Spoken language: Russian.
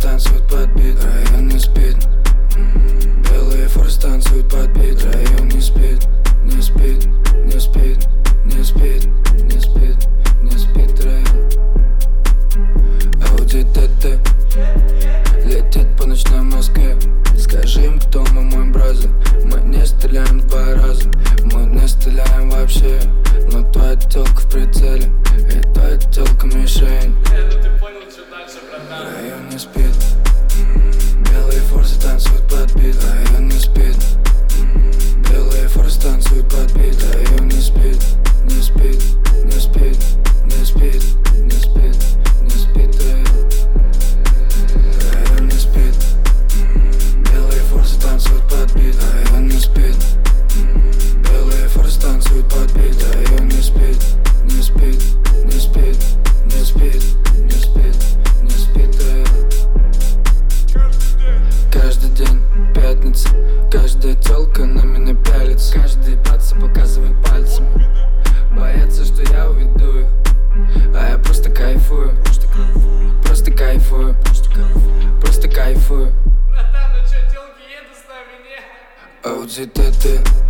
танцуют под бит, район не спит. Белые форсы танцуют под бит, район не спит, не спит, не спит, не спит, не спит, не спит район. Ауди ТТ летит по ночной Москве. Скажи им, кто мы, мой бразер. Мы не стреляем два раза, мы не стреляем вообще. Но твоя тёлка в прицеле, и твоя тёлка мишень. Ты понял, что дальше, братан? Район не спит. Белые форсы танцуют под бит, район не спит. Белые форсы танцуют под бит, район не спит, не спит, не спит, не спит, не спит, не спит район. Район не спит. Белые форсы танцуют под бит, район не спит. Белые форсы танцуют под бит, район не спит, не спит, не спит, не спит, не спит, не спит район. Каждый день пятница, каждая тёлка на меня пялится. Каждый бац показывает пальцем, боятся, что я уведу их, а я просто кайфую, просто кайфую, просто кайфую. Братан, ну чё, тёлки едут с нами, не? Ауди ТТ